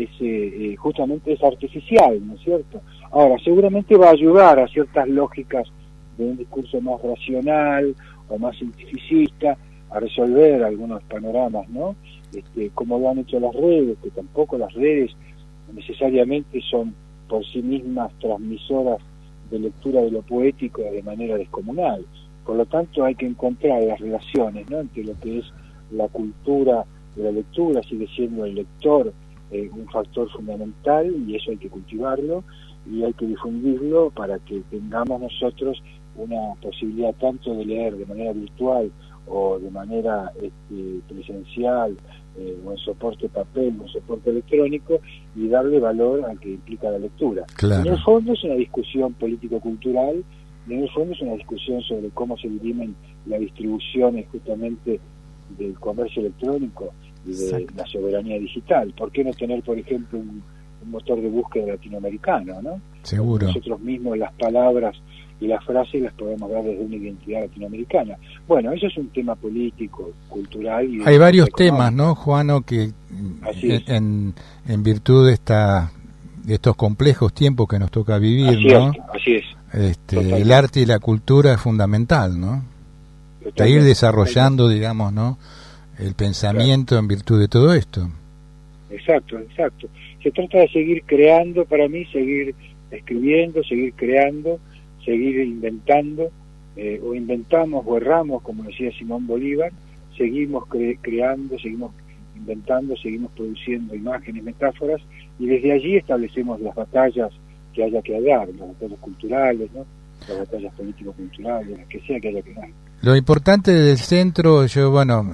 Speaker 8: justamente es artificial, ¿no es cierto? Ahora, seguramente va a ayudar a ciertas lógicas de un discurso más racional o más cientificista a resolver algunos panoramas, ¿no? Como lo han hecho las redes, que tampoco las redes necesariamente son por sí mismas transmisoras de lectura de lo poético de manera descomunal. Por lo tanto, hay que encontrar las relaciones, ¿no?, entre lo que es la cultura de la lectura, sigue siendo el lector un factor fundamental, y eso hay que cultivarlo y hay que difundirlo para que tengamos nosotros una posibilidad tanto de leer de manera virtual o de manera presencial, o en soporte papel o en soporte electrónico, y darle valor al que implica la lectura.
Speaker 2: Claro.
Speaker 8: En el fondo es una discusión político-cultural, en el fondo es una discusión sobre cómo se dirimen las distribuciones justamente del comercio electrónico y de la soberanía digital. ¿Por qué no tener, por ejemplo, un motor de búsqueda latinoamericano, ¿no?
Speaker 2: Seguro.
Speaker 8: Nosotros mismos las palabras y las frases las podemos ver desde una identidad latinoamericana. Bueno, eso es un tema político, cultural. Y
Speaker 2: hay varios temas, ¿no, Juano, que en virtud de estos complejos tiempos que nos toca vivir, ¿no?
Speaker 8: Así es.
Speaker 2: El arte y la cultura es fundamental, ¿no? Para ir desarrollando, digamos, ¿no?, el pensamiento en virtud de todo esto.
Speaker 8: Exacto. Se trata de seguir creando, para mí, seguir escribiendo, seguir creando, seguir inventando, o inventamos o erramos, como decía Simón Bolívar, seguimos creando, seguimos inventando, seguimos produciendo imágenes, metáforas, y desde allí establecemos las batallas que haya que dar, las batallas culturales, ¿no?, las batallas político-culturales, las que sea que haya que dar.
Speaker 2: Lo importante del centro, yo,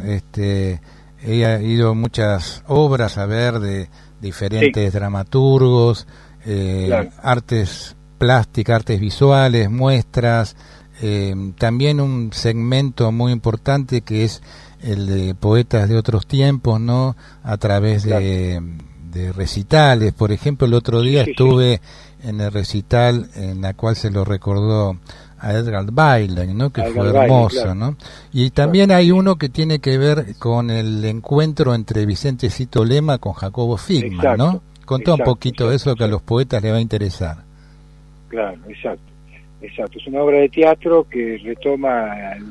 Speaker 2: he ido a muchas obras a ver de diferentes dramaturgos, artes plásticas, artes visuales, muestras, también un segmento muy importante que es el de poetas de otros tiempos, ¿no?, a través de recitales. Por ejemplo, el otro día estuve en el recital en la cual se lo recordó a Edgar Bailen, ¿no?, que fue hermoso, ¿no? Y también hay uno que tiene que ver con el encuentro entre Vicente Cito Lema con Jacobo Figman, ¿no? Contá un poquito de eso que a los poetas les va a interesar.
Speaker 8: Claro, exacto. Es una obra de teatro que retoma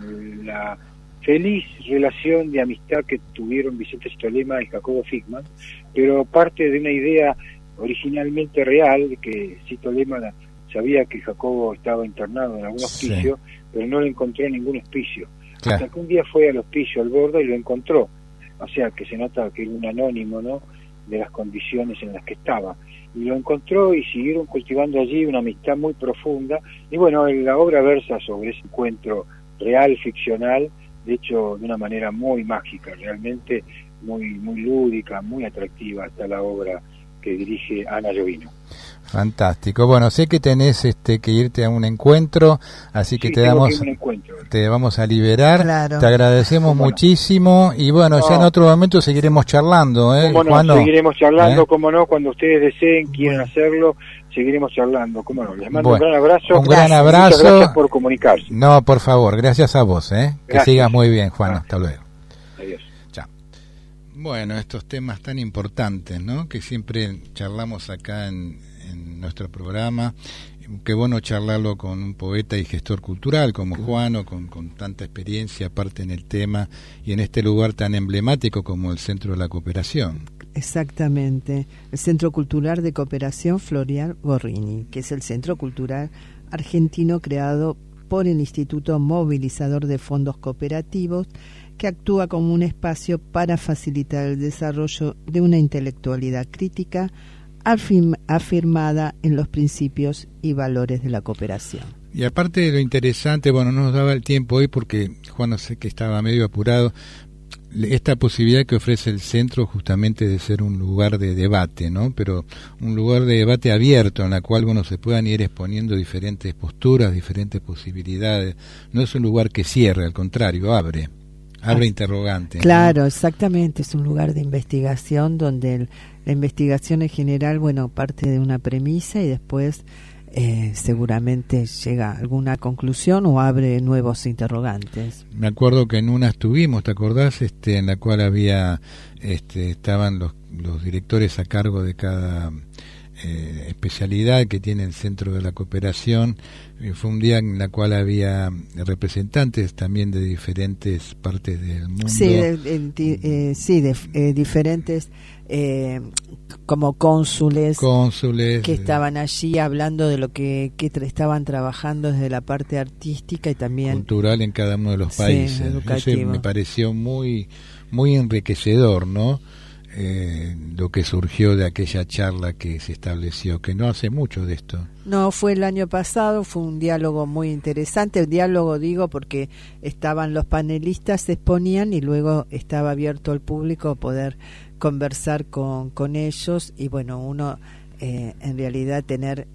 Speaker 8: la feliz relación de amistad que tuvieron Vicente Cito Lema y Jacobo Figman, pero parte de una idea originalmente real, que Cito Lema sabía que Jacobo estaba internado en algún hospicio, pero no le encontró ningún hospicio. Hasta que un día fue al hospicio, al Borda, y lo encontró. O sea, que se nota que era un anónimo, ¿no?, de las condiciones en las que estaba. Y lo encontró y siguieron cultivando allí una amistad muy profunda. Y bueno, la obra versa sobre ese encuentro real, ficcional, de hecho de una manera muy mágica, realmente muy lúdica, muy atractiva. Está la obra que dirige Ana Llovino.
Speaker 2: Fantástico. Bueno, sé que tenés que irte a un encuentro, así que te vamos a liberar.
Speaker 3: Claro.
Speaker 2: Te agradecemos muchísimo y bueno, ya en otro momento seguiremos charlando, ¿eh?
Speaker 8: ¿Cómo no? Seguiremos charlando, cómo no, cuando ustedes deseen, quieran hacerlo, seguiremos charlando, cómo no. Les mando un gran abrazo.
Speaker 2: Un gran abrazo.
Speaker 8: Muchas gracias por comunicarse.
Speaker 2: No, por favor, gracias a vos, ¿eh? Que sigas muy bien, Juan. Hasta luego.
Speaker 8: Adiós.
Speaker 2: Chao. Bueno, estos temas tan importantes, ¿no?, que siempre charlamos acá en nuestro programa. Qué bueno charlarlo con un poeta y gestor cultural como Juano, con tanta experiencia aparte en el tema y en este lugar tan emblemático como el Centro de la Cooperación.
Speaker 3: Exactamente, el Centro Cultural de Cooperación Florian Gorrini, que es el centro cultural argentino creado por el Instituto Movilizador de Fondos Cooperativos, que actúa como un espacio para facilitar el desarrollo de una intelectualidad crítica afirmada en los principios y valores de la cooperación.
Speaker 2: Y aparte de lo interesante, bueno, no nos daba el tiempo hoy porque Juan, no sé, que estaba medio apurado, esta posibilidad que ofrece el centro justamente de ser un lugar de debate, ¿no? Pero un lugar de debate abierto en la cual, bueno, se puedan ir exponiendo diferentes posturas, diferentes posibilidades. No es un lugar que cierre, al contrario, abre interrogante.
Speaker 3: Claro,
Speaker 2: ¿no?
Speaker 3: Exactamente, es un lugar de investigación donde la investigación en general, bueno, parte de una premisa y después seguramente llega a alguna conclusión o abre nuevos interrogantes.
Speaker 2: Me acuerdo que en una estuvimos, ¿te acordás? En la cual había, estaban los directores a cargo de cada especialidad que tiene el Centro de la Cooperación. Fue un día en la cual había representantes también de diferentes partes del mundo.
Speaker 3: Sí, de diferentes como cónsules que estaban allí hablando de lo que estaban trabajando desde la parte artística y también
Speaker 2: cultural en cada uno de los países. Eso me pareció muy enriquecedor, ¿no? Lo que surgió de aquella charla que se estableció, que no hace mucho de esto.
Speaker 3: No, fue el año pasado, fue un diálogo muy interesante. El diálogo, digo, porque estaban los panelistas, se exponían y luego estaba abierto al público a poder conversar con ellos y bueno, uno en realidad tener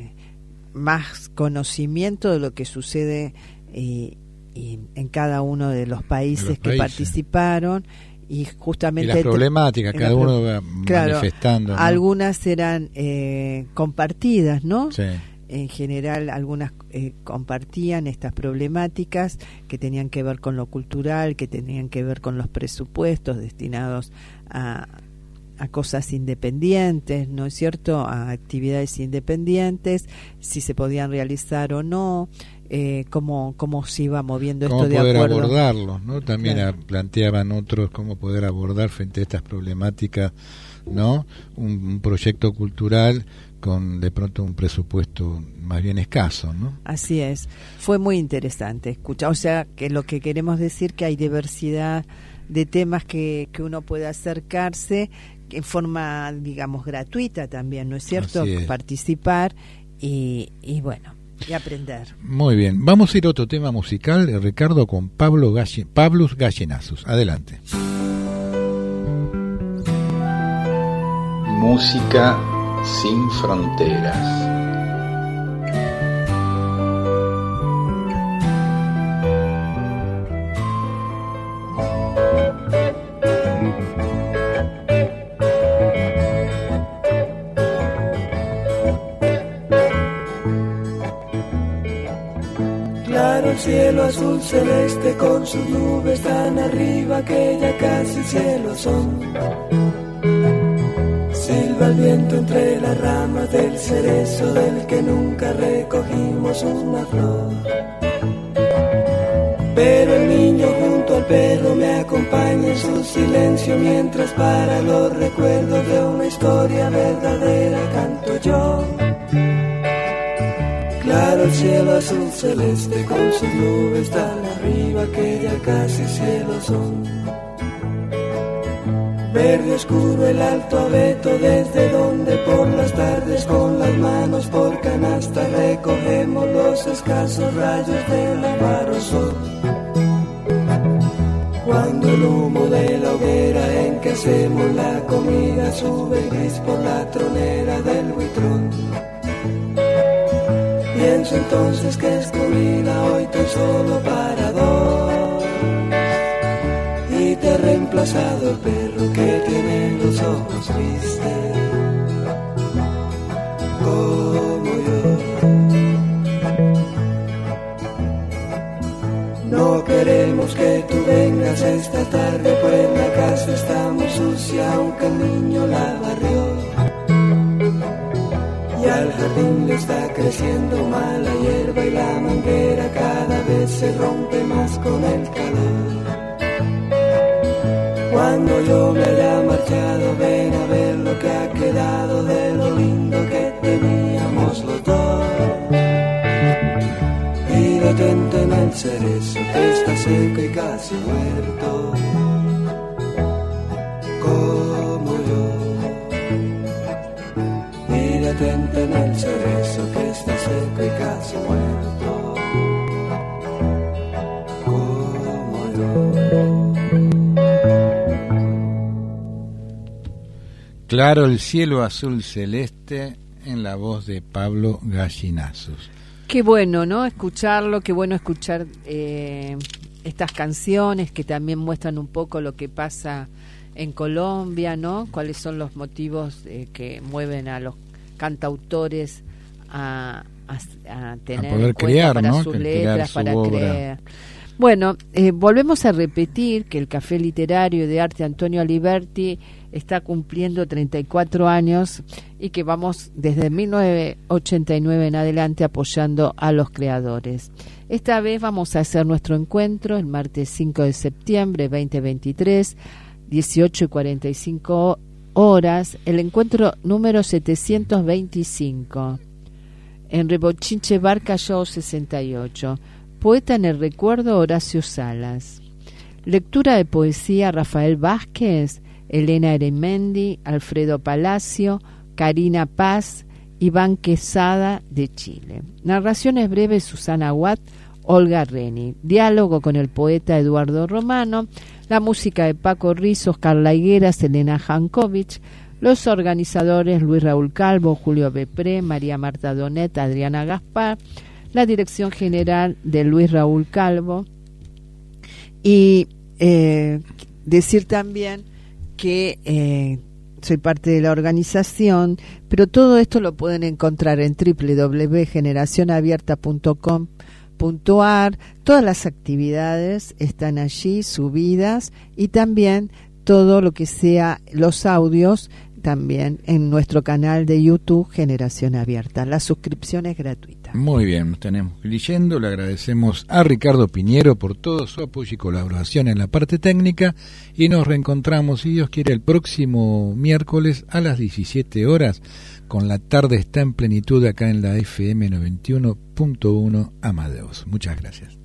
Speaker 3: más conocimiento de lo que sucede y en cada uno de los países que participaron. Y justamente
Speaker 2: y las problemáticas, cada uno va manifestando, ¿no?
Speaker 3: Algunas eran compartidas, ¿no?
Speaker 2: Sí.
Speaker 3: en general algunas compartían estas problemáticas que tenían que ver con lo cultural, que tenían que ver con los presupuestos destinados a cosas independientes, ¿no es cierto?, a actividades independientes, si se podían realizar o no, cómo se iba moviendo esto de acuerdo.
Speaker 2: Cómo poder abordarlos, ¿no? También
Speaker 3: claro.
Speaker 2: Planteaban otros cómo poder abordar frente a estas problemáticas, ¿no? Un proyecto cultural con de pronto un presupuesto más bien escaso, ¿no?
Speaker 3: Así es, fue muy interesante escuchar, o sea, que lo que queremos decir que hay diversidad de temas que uno puede acercarse en forma, digamos, gratuita también, ¿no es cierto?
Speaker 2: Así es.
Speaker 3: Participar y bueno, y aprender.
Speaker 2: Muy bien, vamos a ir a otro tema musical, Ricardo, con Pablus Gallinazos. Adelante.
Speaker 5: Música sin fronteras.
Speaker 6: Claro el cielo azul celeste con sus nubes tan arriba que ya casi cielo son. Silba el viento entre las ramas del cerezo del que nunca recogimos una flor. Pero el niño junto al perro me acompaña en su silencio mientras para los recuerdos de una historia verdadera canto yo. Claro el cielo azul celeste con sus nubes tan arriba que ya casi cielo son. Verde oscuro el alto abeto desde donde por las tardes con las manos por canasta recogemos los escasos rayos del avaro sol. Cuando el humo de la hoguera en que hacemos la comida sube gris por la tronera del buitrón. Pienso entonces que es comida hoy tan solo para dos. Y te ha reemplazado el perro que tiene los ojos tristes como yo. No queremos que tú vengas esta tarde, pues la casa está muy sucia aunque el niño la barrió. Y al jardín le está creciendo mala hierba y la manguera cada vez se rompe más con el calor. Cuando yo me haya marchado, ven a ver lo que ha quedado de lo lindo que teníamos los dos. Y detente en el cerezo que está seco y casi muerto, como yo. Y detente en el cerezo que está seco y casi muerto, como yo.
Speaker 2: Claro el cielo azul celeste en la voz de Pablo Gallinazos.
Speaker 3: Qué bueno, ¿no? Escucharlo, qué bueno escuchar estas canciones que también muestran un poco lo que pasa en Colombia, ¿no? Cuáles son los motivos que mueven a los cantautores a tener
Speaker 2: a poder
Speaker 3: en cuenta
Speaker 2: crear,
Speaker 3: para
Speaker 2: ¿no?
Speaker 3: sus
Speaker 2: Que
Speaker 3: letras,
Speaker 2: su
Speaker 3: para
Speaker 2: obra.
Speaker 3: crear. Bueno, volvemos a repetir que el Café Literario de Arte Antonio Aliberti está cumpliendo 34 años y que vamos desde 1989 en adelante apoyando a los creadores. Esta vez vamos a hacer nuestro encuentro el martes 5 de septiembre 2023, 18:45 horas, el encuentro número 725 en Rebochinche Bar Callao 68. Poeta en el recuerdo, Horacio Salas. Lectura de poesía, Rafael Vázquez, Elena Eremendi, Alfredo Palacio, Karina Paz, Iván Quesada de Chile. Narraciones breves, Susana Watt, Olga Reni. Diálogo con el poeta Eduardo Romano. La música de Paco Rizos, Carla Higueras, Elena Jankovic. Los organizadores Luis Raúl Calvo, Julio Bepré, María Marta Donet, Adriana Gaspar. La dirección general de Luis Raúl Calvo. Y decir también que soy parte de la organización, pero todo esto lo pueden encontrar en www.generacionabierta.com.ar. Todas las actividades están allí subidas y también todo lo que sea los audios también en nuestro canal de YouTube Generación Abierta. La suscripción es gratuita.
Speaker 2: Muy bien, tenemos leyendo. Le agradecemos a Ricardo Piñero por todo su apoyo y colaboración en la parte técnica y nos reencontramos, si Dios quiere, el próximo miércoles a las 17 horas con La Tarde Está en Plenitud acá en la FM 91.1 Amadeus. Muchas gracias.